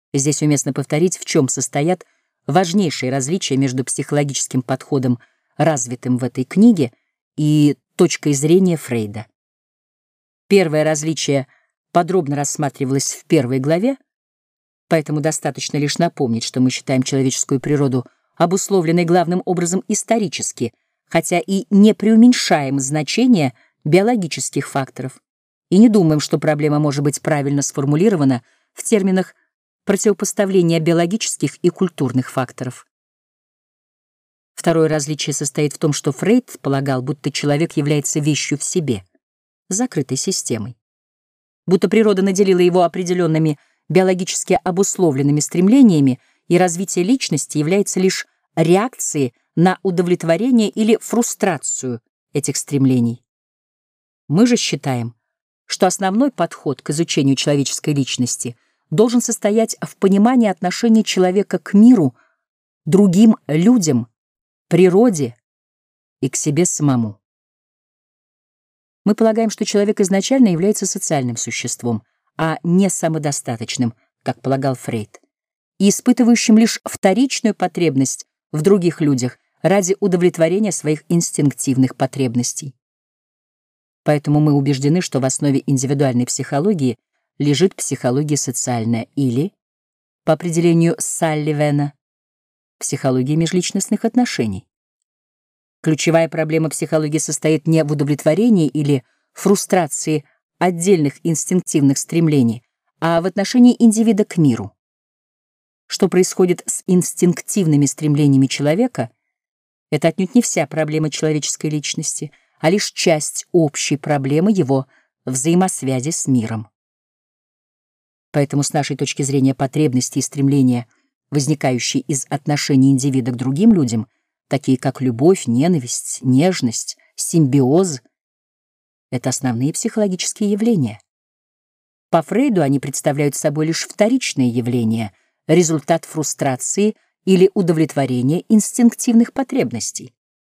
Здесь уместно повторить, в чем состоят важнейшие различия между психологическим подходом, развитым в этой книге, и точкой зрения Фрейда. Первое различие подробно рассматривалось в первой главе, поэтому достаточно лишь напомнить, что мы считаем человеческую природу обусловленной главным образом исторически, хотя и не преуменьшаем значение биологических факторов, и не думаем, что проблема может быть правильно сформулирована в терминах противопоставления биологических и культурных факторов. Второе различие состоит в том, что Фрейд полагал, будто человек является вещью в себе, закрытой системой, будто природа наделила его определенными биологически обусловленными стремлениями, и развитие личности является лишь реакцией на удовлетворение или фрустрацию этих стремлений. Мы же считаем, что основной подход к изучению человеческой личности должен состоять в понимании отношения человека к миру, другим людям, природе и к себе самому. Мы полагаем, что человек изначально является социальным существом, а не самодостаточным, как полагал Фрейд, и испытывающим лишь вторичную потребность в других людях ради удовлетворения своих инстинктивных потребностей. Поэтому мы убеждены, что в основе индивидуальной психологии лежит психология социальная или, по определению Салливена, психология межличностных отношений. Ключевая проблема психологии состоит не в удовлетворении или фрустрации отдельных инстинктивных стремлений, а в отношении индивида к миру. Что происходит с инстинктивными стремлениями человека, это отнюдь не вся проблема человеческой личности, а лишь часть общей проблемы его взаимосвязи с миром. Поэтому с нашей точки зрения потребности и стремления, возникающие из отношений индивида к другим людям, такие как любовь, ненависть, нежность, симбиоз, это основные психологические явления. По Фрейду они представляют собой лишь вторичные явления, результат фрустрации или удовлетворения инстинктивных потребностей.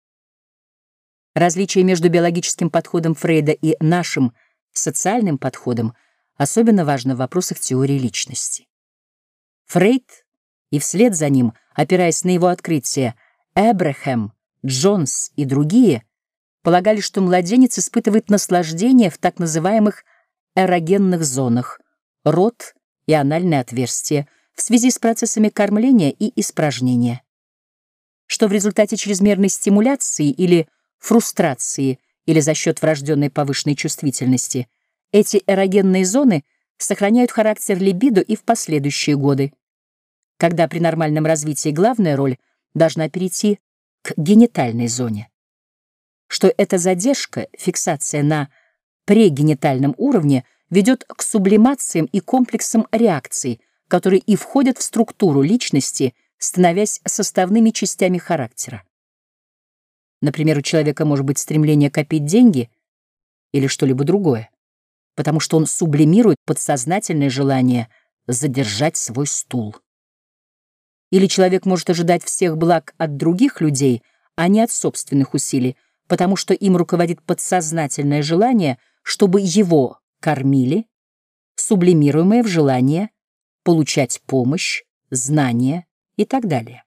Различие между биологическим подходом Фрейда и нашим социальным подходом особенно важно в вопросах теории личности. Фрейд и вслед за ним, опираясь на его открытия, Эбрахам, Джонс и другие полагали, что младенец испытывает наслаждение в так называемых эрогенных зонах, рот и анальное отверстие, в связи с процессами кормления и испражнения, что в результате чрезмерной стимуляции или фрустрации или за счет врожденной повышенной чувствительности эти эрогенные зоны сохраняют характер либидо и в последующие годы, когда при нормальном развитии главная роль должна перейти к генитальной зоне, что эта задержка, фиксация на прегенитальном уровне, ведет к сублимациям и комплексам реакций, которые и входят в структуру личности, становясь составными частями характера. Например, у человека может быть стремление копить деньги или что-либо другое, потому что он сублимирует подсознательное желание задержать свой стул. Или человек может ожидать всех благ от других людей, а не от собственных усилий, потому что им руководит подсознательное желание, чтобы его кормили, сублимируемое в желание получать помощь, знания и так далее.